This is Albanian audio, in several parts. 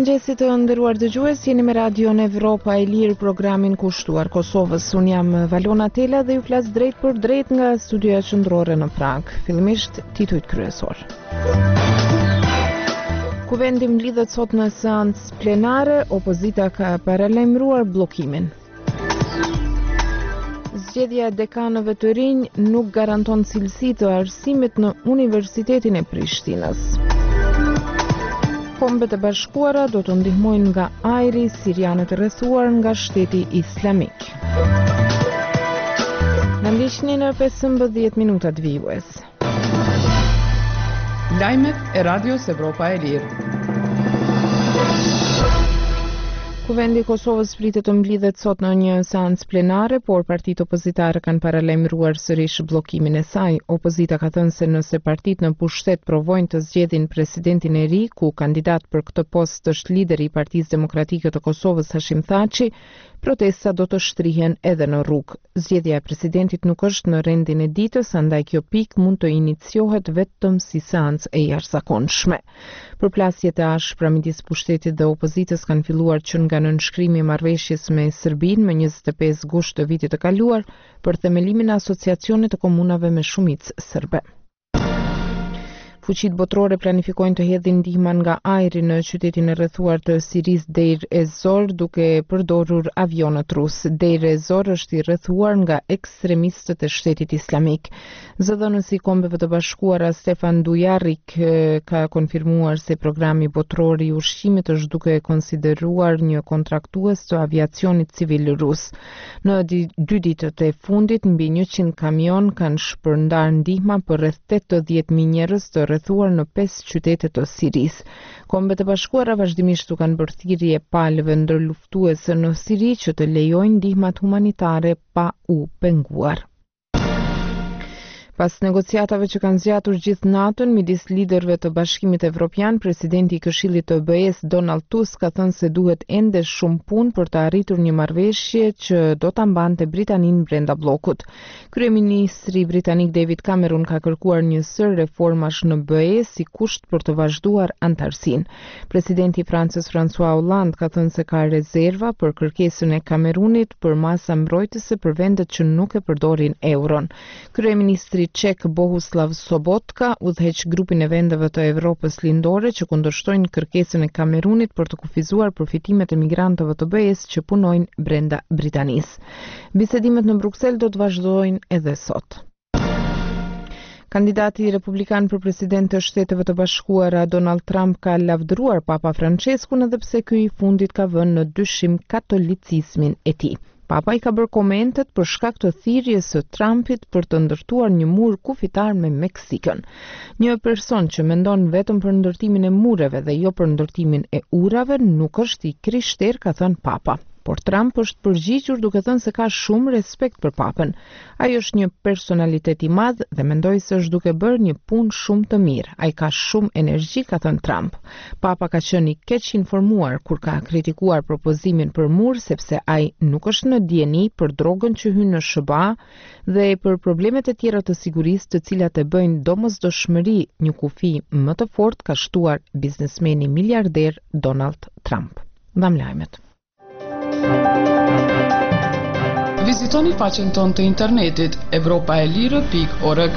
Mirëmëngjesit të nderuar dëgjues, jeni me Radion Evropa e Lirë, programin kushtuar Kosovës. Unë jam Valona Tela dhe ju flas drejt për drejt nga studioja qendrore në Prag. Fillimisht titujt kryesor. Kuvendi mblidhet sot në seancë plenare, opozita ka paralajmëruar bllokimin. Zgjedhja e dekanëve të rinj nuk garanton cilësi të arsimit në Universitetin e Prishtinës. Kombet e Bashkuara do të ndihmojnë nga ajri sirianët e rrethuar nga Shteti Islamik. Na ndiqni në 15 minutat vijues. Lajmet e Radios Evropa e Lirë. Kuvendi i Kosovës pritet të mblidhet sot në një seancë plenare, por partitë opozitare kanë paralajmëruar sërish bllokimin e saj. Opozita ka thënë se nëse partitë në pushtet provojnë të zgjedhin presidentin e ri, ku kandidat për këtë post është lideri i Partisë Demokratike të Kosovës Hashim Thaçi, protesta do të shtrihen edhe në rrugë. Zgjedhja e presidentit nuk është në rendin e ditës, andaj kjo pikë mund të iniciohet vetëm si seancë e jashtëzakonshme. Përplasjet e ashpra midis pushtetit dhe opozitës kanë filluar që nga nënshkrimi i marrëveshjes me Serbinë më 25 gusht të vitit të kaluar për themelimin e asociacionit të komunave me shumicë serbe. Fuqitë botërore planifikojnë të hedhin ndihmën nga ajri në qytetin e rrethuar të Siris Deir ez-Zor duke përdorur avionët rus. Deir ez-Zor është i rrethuar nga ekstremistët e Shtetit Islamik. Zëdhënësi i Kombeve të Bashkuara Stefan Dujarric ka konfirmuar se programi botëror i ushqimit është duke konsideruar një kontraktues të aviacionit civil rus. Në 2 ditët e fundit mbi 100 kamion kanë shpërndar ndihma për rreth 80.000 njerëz të rrethuar në 5 qytete të Siris. Kombet e Bashkuara vazhdimisht u kanë bërë thirrje palëve ndërluftuese në Siri që të lejojnë ndihmat humanitare pa u penguar. Pas negociatave që kanë zgjatur gjithë natën midis liderëve të Bashkimit Evropian, presidenti i Këshillit të BE-s Donald Tusk ka thënë se duhet ende shumë punë për të arritur një marrëveshje që do ta mbante Britaninë brenda bllokut. Kryeministri britanik David Cameron ka kërkuar një sër reformash në BE si kusht për të vazhduar antarësinë. Presidenti i Francës François Hollande ka thënë se ka rezerva për kërkesën e Kamerunit për masa mbrojtëse për vendet që nuk e përdorin euron. Kryeministri Çek Bohuslav Sobotka udhëheq grupin e vendeve të Evropës lindore që kundërshtojnë kërkesën e Kamerunit për të kufizuar përfitimet e migrantëve të BE-s që punojnë brenda Britanisë. Bisedimet në Bruksel do të vazhdojnë edhe sot. Kandidati republikan për president të Shteteve të Bashkuara Donald Trump ka lavdëruar Papa Franceskun edhe pse ky i fundit ka vënë në dyshim katolicizmin e tij. Papa i ka bërë komentet për shkak të thirrjes së Trumpit për të ndërtuar një mur kufitar me Meksikën. Një person që mendon vetëm për ndërtimin e mureve dhe jo për ndërtimin e urave nuk është i krishterë, ka thënë Papa. Por Trump është përgjigjur duke thënë se ka shumë respekt për Papën. Ai është një personalitet i madh dhe mendoj se është duke bërë një punë shumë të mirë. Ai ka shumë energji, ka thënë Trump. Papa ka qenë i keq informuar kur ka kritikuar propozimin për mur sepse ai nuk është në dieni për drogën që hyn në SBA dhe për problemet e tjera të sigurisë të cilat e bëjnë domosdoshmëri një kufi më të fortë, ka shtuar biznesmeni miliarder Donald Trump. Ndam lajmet. Vizitoni faqen tonë të internetit europaelire.org.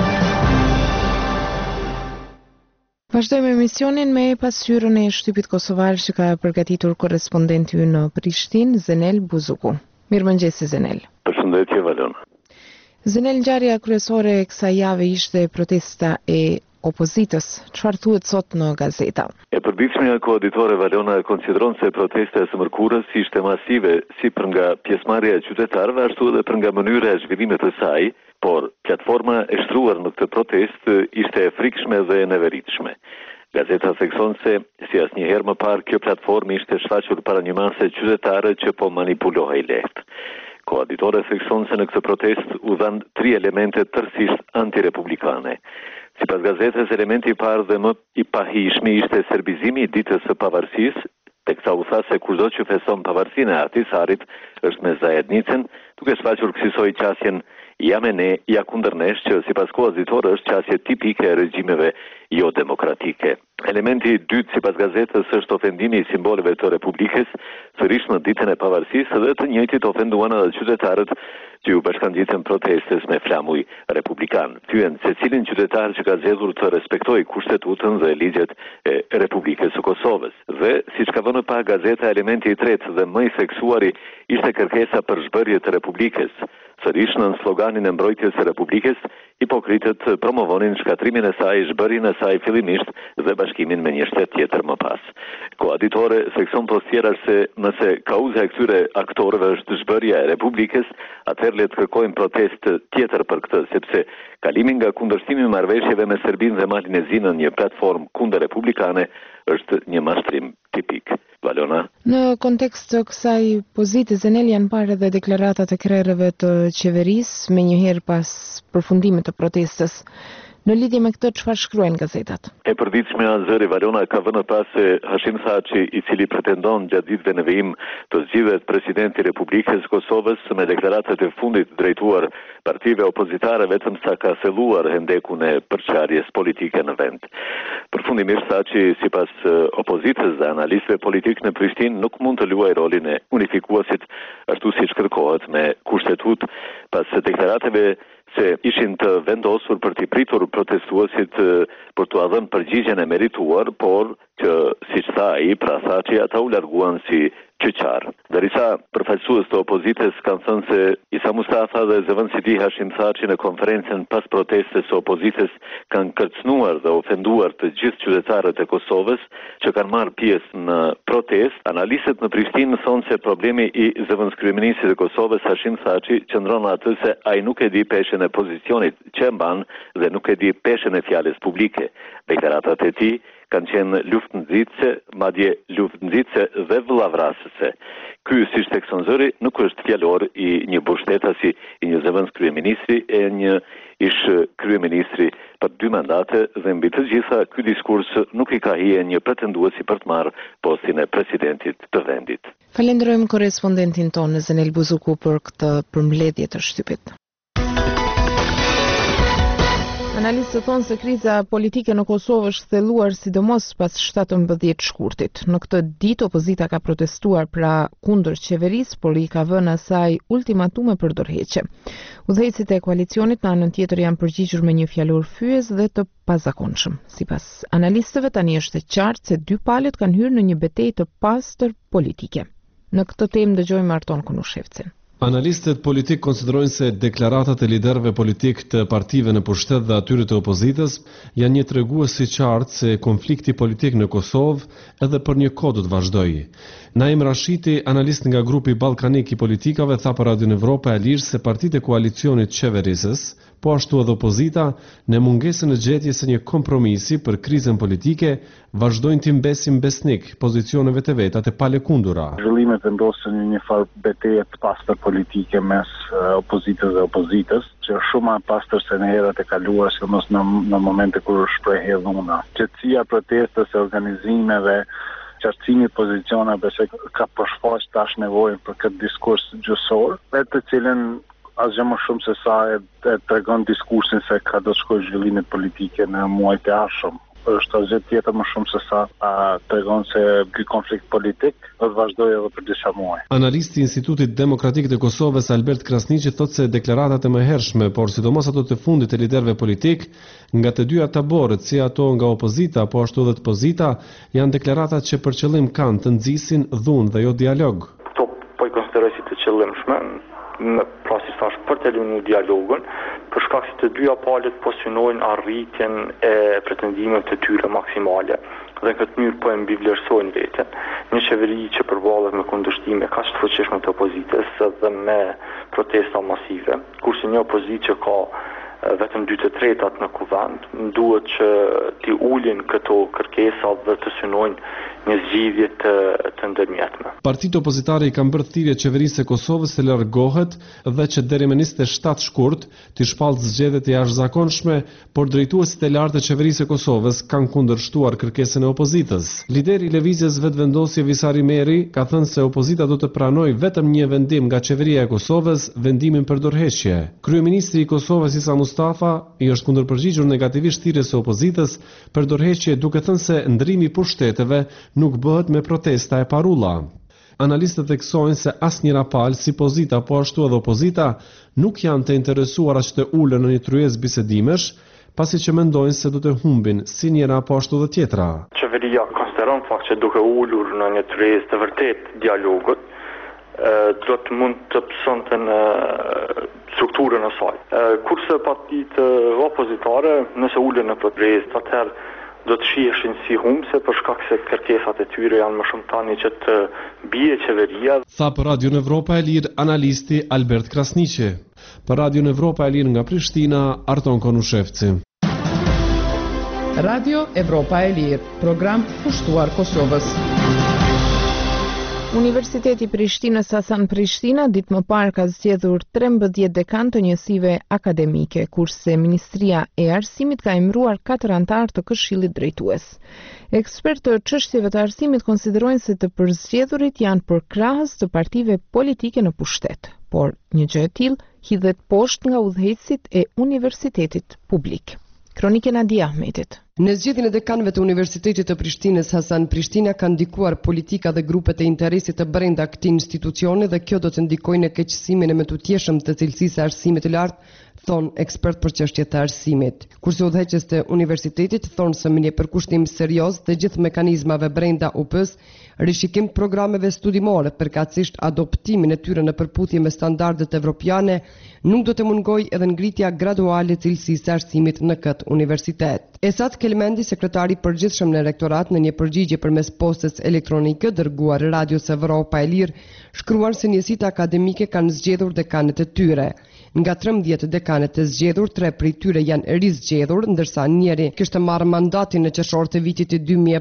Vazhdojmë emisionin me pasqyrën e shtypit kosovar që ka përgatitur korrespondenti ynë në Prishtinë, Zenel Buzuku. Mirëmëngjes Zenel. Përshëndetje Valona. Zenel, ngjarja kryesore e kësaj jave ishte protesta e opozitës. Çfarë thuhet sot në gazeta? E përditshmja koaditore Valona konsideron se protesta e së mërkurës ishte masive si për nga pjesëmarrja e qytetarëve ashtu edhe për nga mënyra e zhvillimit të saj, por platforma e shtruar në këtë protestë ishte e frikshme dhe e neveritshme. Gazeta thekson se si asnjëherë më parë kjo platformë ishte shfaqur para një mase qytetare që po manipulohej lehtë. Koaditore thekson se në këtë protestë u dhanë 3 elemente tërësisht antirepublikane. Sipas gazetës, elementi i parë dhe më i pahishmi ishte serbizimi i ditës së pavarësisë, teksa u tha se kurdo që feson pavarësinë e Ahtisarit është me zajednicën, duke shfaqur kësaj qasjen ja me ne, ja kundër nesh, që sipas koazitore është qasje tipike e regjimeve jo demokratike. Elementi i dytë sipas gazetës është ofendimi i simboleve të Republikës, sërish në ditën e pavarësisë dhe të njëjtit ofenduan edhe qytetarët që u bashkangjitën protestes me flamuj republikan. Thyen secilin qytetar që ka zgjedhur të respektojë kushtetutën dhe ligjet e Republikës së Kosovës. Dhe siç ka vënë pa gazeta, elementi i tretë dhe më i theksuari ishte kërkesa për zhbërje të Republikës. Sërish në sloganin e mbrojtjes së Republikës, hipokritët promovonin shkatrimin e saj, zhbërjen e saj fillimisht dhe bashkimin me një shtet tjetër më pas. Koaditore thekson tjerë se nëse kauza e këtyre aktorëve është zhbërja e Republikës, atëherë le të kërkojmë protest tjetër për këtë, sepse kalimi nga kundërshtimi i marrëveshjeve me Serbinë dhe Malinezinë në një platformë kundër republikane është një mashtrim tipik. Valona. Në kontekst të kësaj pozite, Zenel, janë parë edhe deklaratat e krerëve të qeverisë me njëherë pas përfundimit të protestës. Në lidhje me këtë, çfarë shkruajnë gazetat? E përditshme Azeri Valona ka vënë pas se Hashim Thaçi, i cili pretendon gjatë ditëve në vijim të zgjidhet presidenti i Republikës së Kosovës, me deklaratat e fundit drejtuar partive opozitare, vetëm sa ka thelluar hendekun e përçarjes politike në vend. Përfundimisht Thaçi, sipas opozitës dhe analistëve politik në Prishtinë, nuk mund të luajë rolin e unifikuesit ashtu siç kërkohet me kushtetutë pas deklaratave se ishin të vendosur për t'i pritur protestuesit për t'u dhënë përgjigjen e merituar, por që, siç tha ai, pra Thaçi, ata u larguan si qyqar. Derisa përfaqësues të opozitës kanë thënë se Isa Mustafa dhe zëvendësi i tij Hashim Thaçi në konferencën pas protestës së opozitës kanë kërcënuar dhe ofenduar të gjithë qytetarët e Kosovës që kanë marrë pjesë në protestë. Analistët në Prishtinë thonë se problemi i zëvendëskryeministit të Kosovës Hashim Thaçi qëndron aty se ai nuk e di peshën e pozicionit që mban dhe nuk e di peshën e fjalës publike. Deklaratat e tij kanë qenë luftënxitëse, madje luftënxitëse dhe vëllavrasëse. Ky, siç thekson zëri, nuk është fjalor i një mbështetësi i një zëvendës kryeministri e një ish kryeministri për 2 mandate dhe mbi të gjitha ky diskurs nuk i ka hije një pretenduesi për të marrë postin e presidentit të vendit. Falenderojmë korrespondentin tonë Zenel Buzuku për këtë përmbledhje të shtypit. Analistët thonë se kriza politike në Kosovë është thelluar sidomos pas 17 shkurtit. Në këtë ditë opozita ka protestuar pra kundër qeverisë, por i ka vënë asaj ultimatume për dorëheqje. Udhëheqësit e koalicionit në anën tjetër janë përgjigjur me një fjalor fyes dhe të pazakonshëm. Sipas analistëve, tani është e qartë se dy palët kanë hyrë në një betejë të pastër politike. Në këtë temë dëgjojmë Arton Kunushevcin. Analistët politik konsiderojnë se deklaratat e liderëve politik të partive në pushtet dhe atyre të opozitës janë një tregues i qartë se konflikti politik në Kosovë edhe për një kohë do të vazhdojë. Naim Rashiti, analist nga grupi ballkanik i politikave, tha për Radio Evropa e Lirë se partitë e koalicionit qeverisës, po ashtu edhe opozita, në mungesën e gjetjes së një kompromisi për krizën politike, vazhdojnë të mbesin besnik pozicioneve të veta të palekundura. Zhvillimet vendosën një farë betejë të pastër politike mes opozitës dhe opozitës, që është shumë më pastër se në herat e kaluara, sidomos në momente kur shprehej dhuna. Qetësia protestës e organizimeve, qartësimi i pozicioneve se ka përshfaq tash nevojën për këtë diskurs gjyqësor, me të cilën asgjë më shumë se sa e tregon diskursin se ka do të shkojë zhvillimet politike në muajt e ardhshëm. Është asgjë tjetër më shumë se sa tregon se ky konflikt politik do të vazhdojë edhe për disa muaj. Analisti i Institutit Demokratik të Kosovës Albert Krasniqi thotë se deklaratat e mëhershme, por sidomos ato të fundit të liderëve politik, nga të dyja taborët, si ato nga opozita po ashtu edhe të pozita, janë deklaratat që për qëllim kanë të nxisin dhunë dhe jo dialog. Këto po i konsideroj si të qëllimshme, pra si thash, për të lënë dialogun, për shkak se të dyja palët po synojnë arritjen e pretendimeve të tyre maksimale. Dhe në këtë mënyrë po e mbivlerësojnë veten. Një qeveri që përballet me kundërshtime kaq të fuqishme të opozitës dhe me protesta masive, kurse një opozitë që ka vetëm 2/3 në kuvend, duhet që t'i ulin këto kërkesa dhe të synojnë një zgjidhje të ndërmjetme. Partitë opozitare i kanë bërë thirrje qeverisë së Kosovës të largohet dhe që deri më 27 shkurt të shpallë zgjedhjet e jashtëzakonshme, por drejtuesit e lartë të qeverisë së Kosovës kanë kundërshtuar kërkesën e opozitës. Lideri i lëvizjes Vetëvendosje Visari Meri ka thënë se opozita do të pranojë vetëm një vendim nga qeveria e Kosovës, vendimin për dorëheqje. Kryeministri i Kosovës Isa Mustafa i është kundërpërgjigjur negativisht thirrjes së opozitës për dorëheqje, duke thënë se ndrimi i pushteteve nuk bëhet me protesta e parulla. Analistët theksojnë se asnjëra palë, si pozita po ashtu edhe opozita, nuk janë të interesuara që të ulën në një tryezë bisedimesh, pasi që mendojnë se do të humbin si njëra po ashtu dhe tjetra. Qeveria konsideron fakt që duke ulur në një tryezë të vërtet dialogut, do të mund të pësonte në strukturën e saj. Kurse partitë opozitare, nëse ulen në tryezë, atëherë do të shiheshin si humbse për shkak se kërkesat e tyre janë më shumë tani që të bie qeveria. Tha për Radio Evropa e Lirë analisti Albert Krasniqi. Për Radio Evropa e Lirë nga Prishtina, Arton Konushevci. Radio Evropa e Lirë, program kushtuar Kosovës. Universiteti Prishtinës Hasan Prishtina ditë më parë ka zgjedhur 13 dekan të njësive akademike, kurse Ministria e Arsimit ka emëruar 4 anëtar të Këshillit Drejtues. Ekspertë të çështjeve të arsimit konsiderojnë se të përzgjedhurit janë përkrahës të partive politike në pushtet, por një gjë e tillë hidhet poshtë nga udhëheqësit e universitetit publik. Kronikë Nadia Ahmetit. Në zgjedhjen e dekanëve të Universitetit të Prishtinës Hasan Prishtina kanë ndikuar politika dhe grupet e interesit të brenda këtij institucioni dhe kjo do të ndikojë në keqësimin e mëtutjeshëm të cilësisë së arsimit të lartë, thon ekspert për çështjet e arsimit. Kurse udhëheqës të universitetit thonë se me një përkushtim serioz të gjithë mekanizmave brenda UP-s, rishikim programeve studimore, përkatësisht adoptimin e tyre në përputhje me standardet evropiane, nuk do të mungojë edhe ngritja graduale e cilësisë së arsimit në këtë universitet. Esat Kelmendi, sekretari i përgjithshëm në rektorat, në një përgjigje përmes postës elektronike dërguar Radios Evropa e Lirë, shkruan se njësitë akademike kanë zgjedhur dekanët e tyre. Nga 13 dekanët e zgjedhur, 3 prej tyre janë rizgjedhur, ndërsa njëri kishte marrë mandatin në qershor të vitit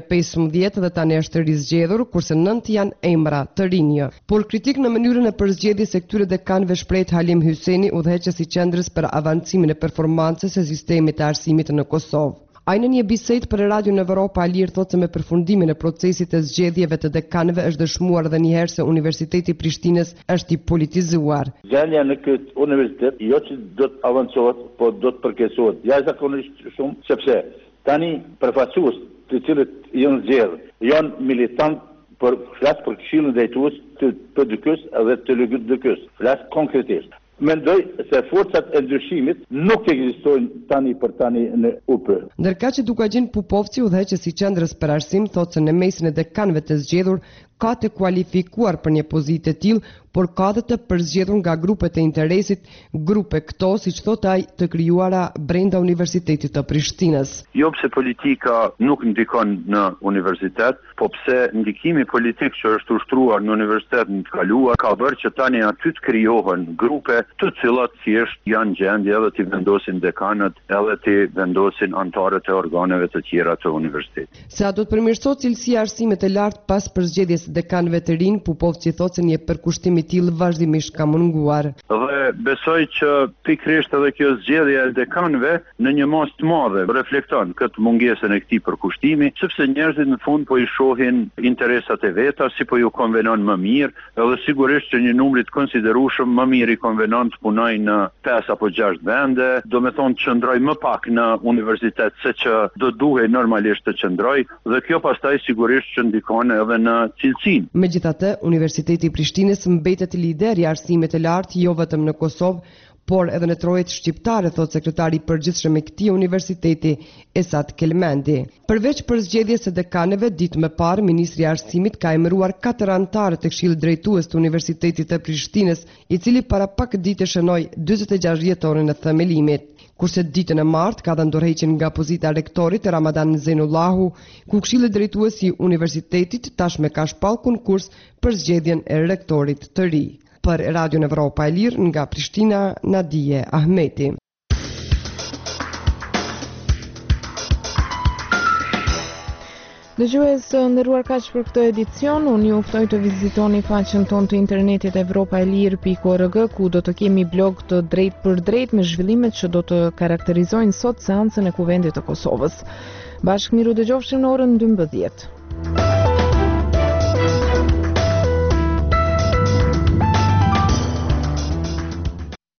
2015 dhe tani është rizgjedhur, kurse 9 janë emra të rinj. Por kritik në mënyrën e përzgjedhjes së këtyre dekanëve shpreh Halim Hyseni, udhëheqës i qendrës për avancimin e performancës së sistemit të arsimit në Kosovë. Ai në një bisedë për Radio në Evropa e Lirë thotë se me përfundimin e procesit të zgjedhjeve të dekanëve është dëshmuar edhe një herë se Universiteti i Prishtinës është i politizuar. Zgjedhja në këtë universitet jo që do të avancohet, po do të përkeqësohet. Jashtëzakonisht shumë, sepse tani përfaqësues të cilët janë zgjedhur, janë militant për flas për Këshillin Drejtues të PDK-s edhe të LGDK-s. Flas konkretisht. Mendoj se forcat e ndryshimit nuk ekzistojnë tani për tani në UP. Ndërka që Dukagjin Pupovci, udhëheqës i qendrës për arsim, thotë se në mesin e dekanëve të zgjedhur ka të kualifikuar për një pozitë të tillë, por ka dhe të përzgjedhur nga grupet e interesit, grupe këto, siç thotë ai, të krijuara brenda Universitetit të Prishtinës. Jo pse politika nuk ndikon në universitet, po pse ndikimi politik që është ushtruar në universitetin të kaluar ka bërë që tani aty të krijohen grupe të cilat thjesht janë gjendje edhe të vendosin dekanët edhe të vendosin anëtarët e organeve të tjera të universitetit. Sa do të përmirësohet cilësia e arsimit të lartë pas përzgjedhjes dekanëve të rinj, Pupovci thotë se një përkushtim i tillë vazhdimisht ka munguar. Dhe besoj që pikërisht edhe kjo zgjedhje e dekanëve në një mas të madhe reflekton këtë mungesën e këtij përkushtimi, sepse njerëzit në fund po i shohin interesat e veta, si po ju konvenon më mirë, edhe sigurisht që një numër të konsiderueshëm më mirë i konvenon të punojë në 5 apo 6 vende, do me thonë të qëndroj më pak në universitet se që do duhej normalisht të qëndroj, dhe kjo pastaj sigurisht që ndikon edhe në cilësinë. Megjithatë, Universiteti i Prishtinës mbetet lider i arsimit të lartë jo vetëm në Kosovë, por edhe në trojet shqiptare, thot sekretari i përgjithshëm i këtij universiteti, Esat Kelmendi. Përveç përzgjedhjes së dekanëve, ditë më parë, ministri i arsimit ka emëruar 4 anëtarë të Këshillit Drejtues të Universitetit të Prishtinës, i cili para pak ditë shënoi 46 dhjetorin e themelimit. Kurse ditën e martë ka dhënë dorëheqjen nga pozita e rektorit Ramadan Zenullahu, ku Këshilli Drejtues i universitetit tashmë ka shpall konkurs për zgjedhjen e rektorit të ri. Për Radio Evropa e Lirë nga Prishtina, Nadije Ahmeti. Dëgjues nderuar, kaq për këtë edicion. Unë ju ftoj të vizitoni faqen tonë të internetit evropaelir.org, ku do të kemi blog të drejt për drejt me zhvillimet që do të karakterizojnë sot seancën e Kuvendit të Kosovës. Bashkë miru dëgjofshim në orën 12.